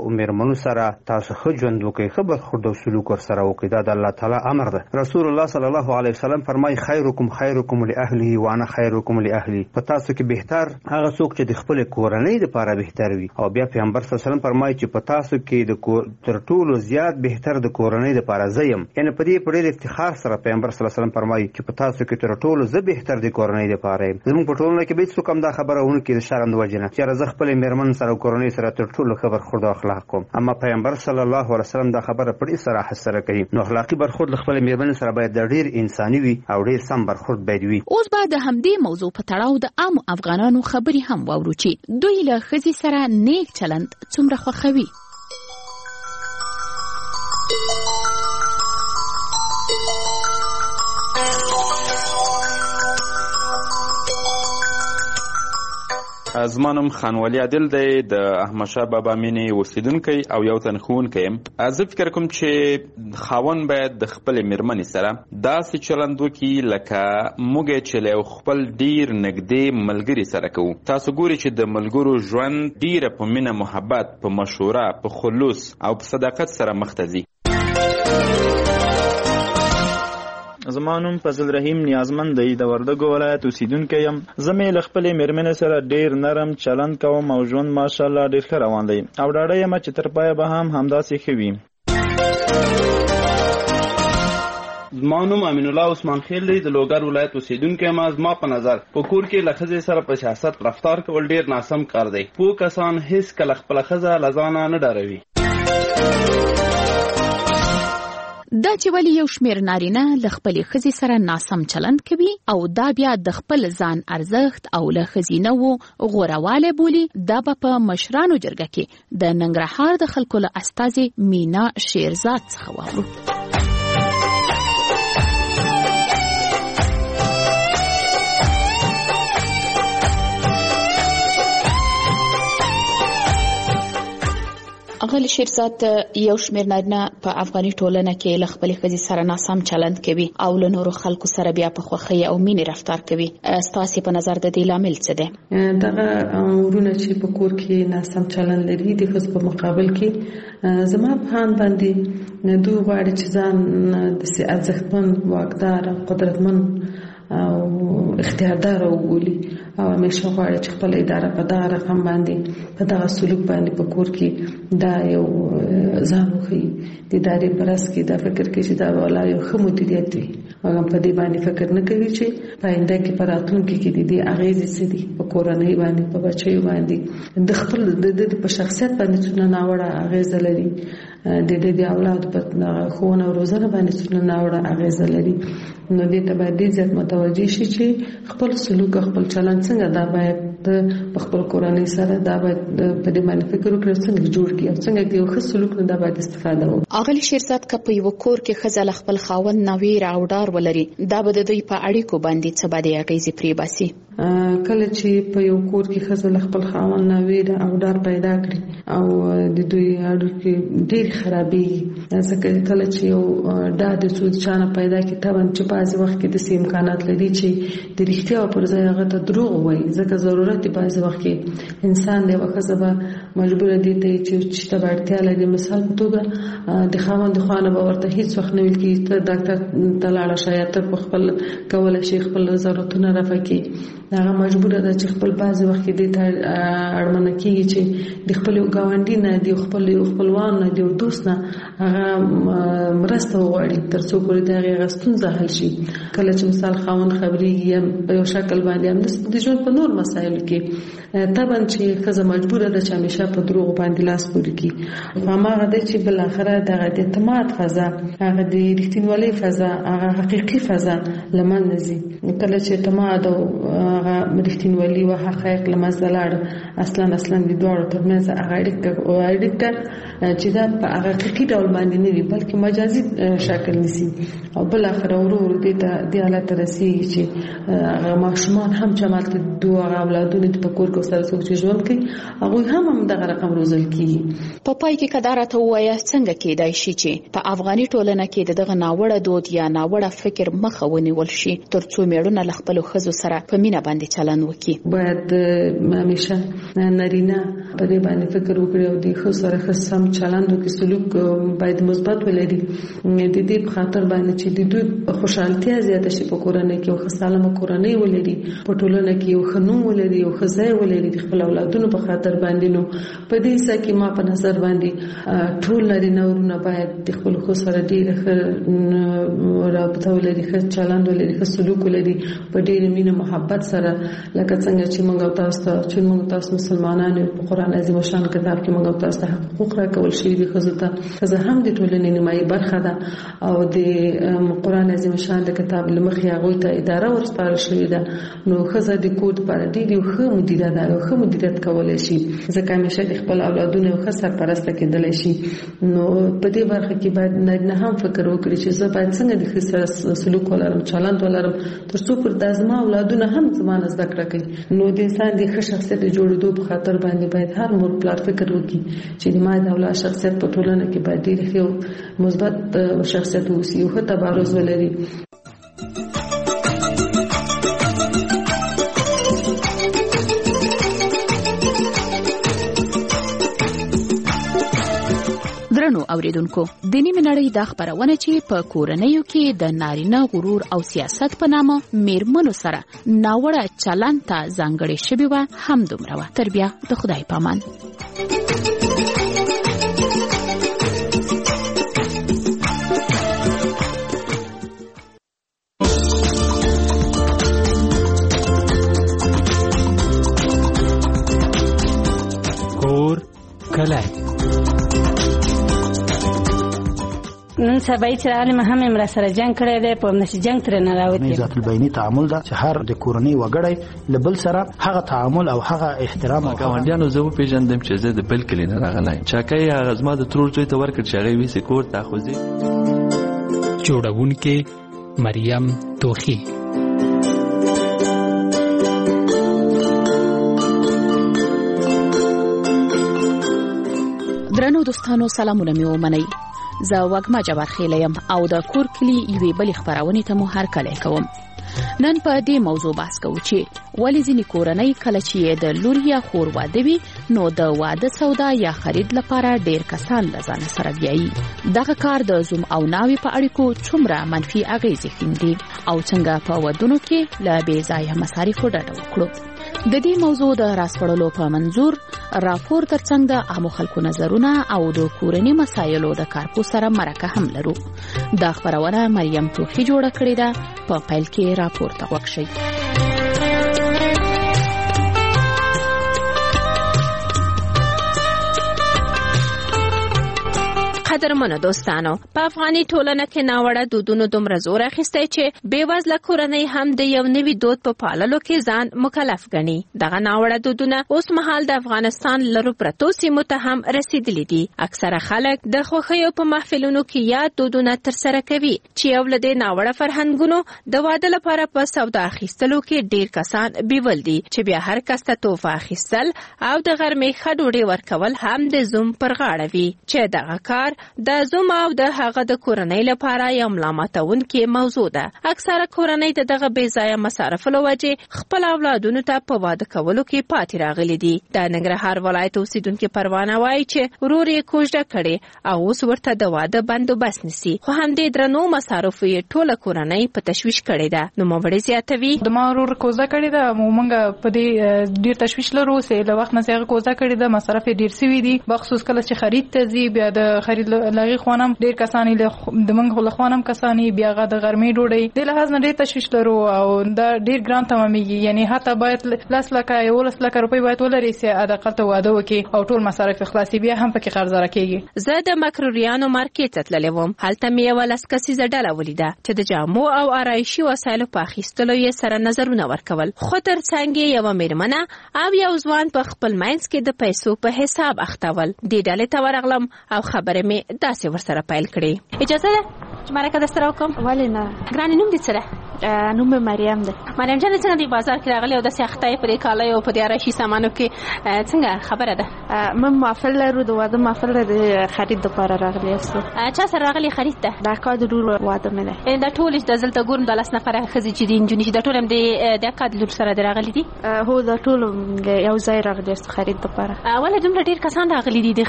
میرمنو سره تاسو ښه ژوند وکړئ، ښه برخورد او سلوک ورسره وکړئ. دا د الله تعالی امر ده. رسول الله صلی الله علیه وسلم فرمایي خیرکم خیرکم لاهله وانا خیرکم لاهلی. په تاسو کې بهتر هغه څوک چې د خپل کورنۍ لپاره بهتر وي. او بیا پیغمبر صلی الله علیه وسلم فرمایي چې په تاسو کې تر ټولو زیات بهتر د کورنۍ لپاره زه یم. یعنی په دې ډېر افتخار سره پیغمبر صلی الله علیه وسلم فرمایي چې په تاسو کې تر ټولو زه بهتر د کورنۍ لپاره یم. زموږ په ټولنه کې به هیڅوک هم دا خبره ونه کړي د شرم د وجې نه چې زه خپلې مېرمن سره او کورنۍ سره تر ټولو ښه برخورد او اخلاق کوم. اما پیغمبر صلی الله علیه وسلم دا خبره په ډېر صراحت سره کوي. نو اخلاقي برخورد له خپلې مېرمنې سره باید ډېر انساني وي او ډېر سم برخورد باید وي. اوس به د همدې موضوع په تړاو د عامو افغانانو خبرې هم واورو چې دوی له ښځې سره نیک چلند څومره خوښوي. زما نوم خانوالي عادل دی، د احمدشاه بابا مینې اوسیدونکی او یو تن ښوونکی یم. زه فکر کوم چې خاوند باید د خپلې مېرمنې سره داسې چلند وکړي لکه موږ چې له یو خپل ډېر نږدې ملګري سره کوو. تاسو ګورئ چې د ملګرو ژوند ډېره په مینه محبت، په مشوره، په خلوص او په صداقت سره مخ ته ځي. زما نوم فضل رحیم نیازمند دی، د وردګو ولایت اوسیدونکی یم. زه مې له خپلې مېرمنې سره ډېر نرم چلند کوم او ژوند ماشاءالله ډېر ښه روان دی او ډاډه یم چې تر پایه به هم همداسې ښه وي. زما نوم امین الله عثمان خیل دی، د لوګر ولایت اوسیدونکی یم. زما په نظر په کور کې له ښځې سره په سیاست رفتار کول ډېر ناسم کار دی. پوه کسان هیڅ کله خپله ښځه له ځانه نه ډاروي. دا چې ولې یو شمېر نارینه له خپلې ښځې سره ناسم چلند کوي او دا بیا د خپل ځان ارزښت او له ښځینه‌وو غوروالی بولي، دا به په مشرانو جرګه کې د ننګرهار د خلکو له استازې مینا شیرزاد څخه واورو. اغلی شیرزاد، یو شمېر نارینه په افغاني ټولنه کې له خپلې ښځې سره ناسم چلند کوي او له نورو خلکو سره بیا په خوښۍ او مینې رفتار کوي. ستاسې په نظر د دې لامل څه دی؟ دغه ورونه چې په کور کې ناسم چلند لري د ښځو په مقابل کې زما په هان باندې دوی غواړي چې ځان داسې ارزښتمن، واکدار او قدرتمن او اختیاردار وبولي او همیشه غواړي چې خپل اداره په دغه رقم باندې په دغه سلوک باندې په کور کې دا یو ځان وښیي. د ادارې په راس کې دا فکر کوي چې دا والا یو ښه مدیریت وي او په دې باندې فکر نه کوي چې په آینده کې په راتلونکي کې د دې اغېزې څه دي په کورنۍ باندې، په بچیو باندې، د خپل د په شخصیت باندې څونه ناوړه اغېزه لري، د اولادو په ښوونه او روزنه باندې څونه ناوړه اغېزه لري. نو دې ته باید ډېر زیات متوجه شي چې خپل سلوک او خپل چلند څنګه دا باید په خپل کورنۍ سره دا باید په دې باندې فکر وکړي څنګه جوړ کړي او څنګه د یو ښه سلوک نه دا باید استفاده وکړي. اغلی شیرزاد، که په یو کور کې ښځه له خپل خاوند نه ویره او ډار ولري، دا به د دوی په اړیکو باندې څه بدې اغېزې پرې باسي؟ کله چې په یو کور کې ښځه له خپل خاوند نه ویره او ډار پیدا کړي او د دوی اړیکې ډېرې خرابېږي، ځکه کله چې یو ډار د څو چانه پیدا کړي طبعا چې بعضې وخت کې داسې امکانات لري چې د رښتیا پر ځای هغه ته دروغ ووایي، ځکه ضرورت دی بعضې وخت کې انسان دی یوه ښځه به مجبوره دي ته چې ته به اړتیا لري. مثال په توګه د خاوند د خوا نه به ورته هېڅ وخت نه ویل کېږي ته ډاکټر ته لاړه شه یا ته په خپل کولی شي خپل ضرورتونه رفع کړي. هغه مجبوره ده چې خپل بعضې وخت کې دې ته اړمنه کېږي چې د خپل یو ګاونډي نه، د یو خپلوان نه، د یو دوست نه هغه مرسته وغواړي تر څو پورې د هغې ستونزه حل شي. کله چې مثال خاوند خبرېږي یا په یو شکل باندې هم د ژوند په نور مسایلو کې طبعا چې ښځه مجبوره ده چې همیشه په دروغو باندې لاس پورې کړي. هماغه دی چې بالاخره دغه د اعتماد فضا، هغه د رښتینولۍ فضا، هغه حقیقي فضا له منځه ځي. کله چې اعتماد او هغه رښتینولي او حقایق له منځه لاړ، اصلا د دواړو ترمنځ هغه اړیکه چې دا په هغه حقیقي ډول باندې نه وي بلکې مجازي شکل نیسي او بالاخره ورو ورو دې حالت ته رسېږي چې هغه ماشومان هم چې همالته دوه اولادونه په کور کې سره څوک چې ژوند کوي هغوی هم همدغه رقم روزل کېږي. په پای کې که دا راته ووایه څنګه کېدای شي چې په افغاني ټولنه کې دغه ناوړه دود یا ناوړه فکر مخه ونیول شي تر څو مېړونه له خپلو ښځو سره په مینه باندې چلند وکړي. باید همیشه نارینه په دې باندې فکر وکړي او د ښځو سره ښه سم چلند وکړي، سلوک باید مثبت ولري. د دې په خاطر باندې چې د دوی خوشحالتیا زیاته شي په کورنۍ کې، او ښه سالمه کورنۍ ولري، په ټولنه کې یو ښه نوم ولري، یو ښه ځای ولري د خپل اولادونو په خاطر باندې. نو په دې ځای کې ما په نظر باندې ټول نارینه ورونه باید د خپل ښځو سره ډېره ښه رابطه ولري، ښه چلند ولري، ښه سلوک ولري په ډېرې مینه محبت سره، لکه څنګه چې موږ تاسو مسلمانان په قرآن عظیم شان کتاب کې موږ تاسو ته حقوق راکول شوي دي. ښځه هم د ټولنې نیمایي برخه ده او د قرآن عظیم شان د کتاب له مخې هغوی ته اداره ورسپارل شوې ده. نو ښځه د کور لپاره ډېرې ښه مدیره ده او ښه مدیریت کولی شي، ځکه همیشه د خپل اولادونو یو ښه سرپرسته کېدلی شي. نو په دې برخه کې باید نارینه هم فکر وکړي چې زه باید څنګه د ښځې سره سلوک ولرم، چلند ولرم، تر څو پر دا زما اولادونه هم زما نه زده کړه کوي. نو د انسان د ښه شخصیت د جوړېدو په خاطر باندې باید هر مور پلار فکر وکړي چې د ما د اولاد شخصیت په ټولنه کې باید ډېر ښه مثبت شخصیت واوسي، یو ښه تبارز ولري. درنو اوریدونکو، د نیمه نړۍ دا خبرونه چې په کورنیو کې د نارینه غرور او سیاست په نامه میرمنو سره ناوړه چلند ته ځانګړې شوې وه هم دومره وه. تر بیا د خدای پامان. کور کلی نن سبا چې عالم هم امر سره جنگ کړی دی، په نشي جنگ تر نه راوتی. ذات البینی تعامل دا چې هر د کورنۍ وګړی لبل سره هغه تعامل او هغه احترام او ګاونډیانو زه پیژندم چې زه د بل کلی نه راغلی چاکای هغه زما د ترور زوی ته ورکړ چې هغه ویسې کور ته خوځي. جوړونکې مریم توخی. درنو دوستانو، سلامونه مې ومنئ. زه وږمه جبار خیله یم او د کور کلی یوې بلې خپرونې ته مو هرکلی کوم. نن په دې موضوع بحث کوو چې ولې ځینې کورنۍ کله چې د لور یا خور واده وي نو د واده سودا یا خرید لپاره ډېر کسان له ځانه سره بیایي. دغه کار د زوم او ناوې په اړیکو څومره منفي اغېزې ښیندي او څنګه په ودونو کې له بې ځایه مصارفو ډډه وکړو. د دې موضوع د راسپړلو په منظور راپور ترڅنګ د عامو خلکو نظرونه او د کورني مسایلو د کارپو سره مرکه هم لرو. دا خبرونه مریم توخی جوړه کړې ده. په پیل کې راپور ته غوږ شئ. قدرمنو دوستانو، په افغاني ټولنه کې ناوړه دودونو دومره زور اخیستی چې بېوزله کورنۍ هم د یو نوي دود په پاللو کې ځان مکلف ګڼي. دغه ناوړه دودونه اوس مهال د افغانستان لرو پرتو سیمو ته هم رسیدلي دي. اکثره خلک د خوښیو په محفلونو کې یاد دودونه ترسره کوي چې یو له دې ناوړه فرهنګونو د واده لپاره په سودا اخیستلو کې ډېر کسان بیول دي چې بیا هر کس ته تحفه اخیستل او د غرمې ښه ډوډۍ ورکول هم د زوم پر غاړه وي چې دغه کار د زوم او د هغه د کورنۍ لپاره یو ملامتونکې موضوع ده. اکثره کورنۍ د دغه بې ځایه مصارفو له وجې خپل اولادونو ته په واده کولو کې پاتې راغلي دي. د ننګرهار ولایت اوسیدونکي پروانه وایي چې ورور یې کوژده کړې او اوس ورته د واده بندوبست نیسي، خو همدې درنو مصارفو یې ټوله کورنۍ په تشویش کړې ده. نوموړې زیاتوي، د ما ورور کوژده کړې ده، موږ په دې ډېر تشویش لرو چې له وخت نه چې هغه کوژده کړې ده مصارف یې ډېر سوي دي، بخصوص کله چې خرید ته ځي بیا د خرید لغې خوانم ډېر کسانې د موږ له خوانم کسانې بیا هغه د غرمې ډوډۍ دې لحاظ نه ډېر تشویش لرو او دا ډېر ګران تمامېږي. یعنې حتی باید 10 لکه 11 لکه روپۍ باید ولري چې حداقل ته واده وکړي او ټول مصارف خلاصي، بیا هم پکې قرضداره کېږي. زه د مکروریانو مارکیټ ته تللی وم. هلته مې یوه 10 کسیزه ډله ولیده چې د جامو او آرایشي وسایلو په اخیستلو یې سره نظرونه ورکول، خو تر څنګ یې یوه مېرمنه او یو ځوان په خپل منځ کې د پیسو په حساب اختول. دې ډلې ته ورغلم او خبرې مې یې داسې ورسره پیل کړې. اجازه ده چې مرکه درسره وکړم؟ ولې نه. ګرانې نوم دې څه ده؟ نوم مې مریم ده. مریم جانې څنګه دې بازار کې راغلې او داسې اخته یې په دې کالیو په دې آرایشي سامانو کې څنګه خبره ده؟ موږ محفل لرو، د واده محفل د خرید دپاره راغلي یاستو. چا سره راغلي خرید ته؟ د اکا د لور واده مې دی. دا ټول چې دلته ګورم د 10 نفره ښځې چې دي نجونې چې دا ټول هم د اکا د لور سره دي راغلي دي؟ هو دا ټول یو ځای راغلي یاستو خرید دپاره. ولې دومره ډېر کسان راغلي دي د